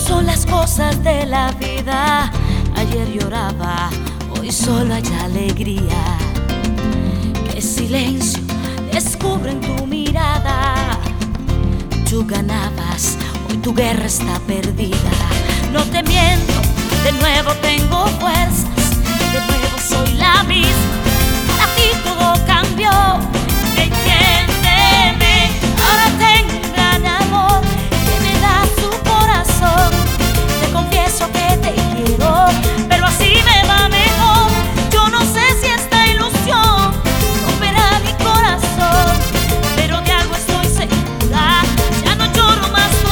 son las cosas de la vida. Ayer lloraba, hoy solo hay alegría. Qué silencio descubro en tu mirada. Tú ganabas, hoy tu guerra está perdida. No te miento, de nuevo tengo fuerzas, de nuevo soy la misma. Para ti todo cambió. Entiéndeme, ahora tengo un gran amor que me da tu corazón. Te confieso que te quiero, pero así me va mejor. Yo no sé si esta ilusión romperá mi corazón, pero de algo estoy segura, ya no lloro más tu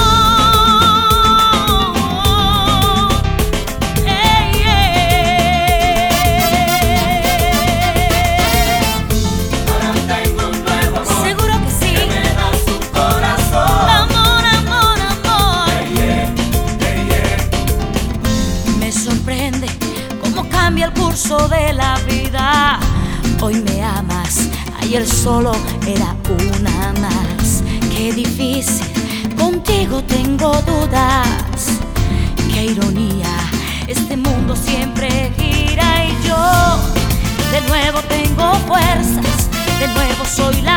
amor. Hey, Ahora tengo un nuevo amor. Seguro que sí. Que me da su corazón. Amor, amor, amor. Me sorprende cómo cambia el curso de la vida. Hoy me amas, ayer solo era una más. Qué difícil, contigo tengo dudas. Qué ironía, este mundo siempre gira y yo de nuevo tengo fuerzas, de nuevo soy la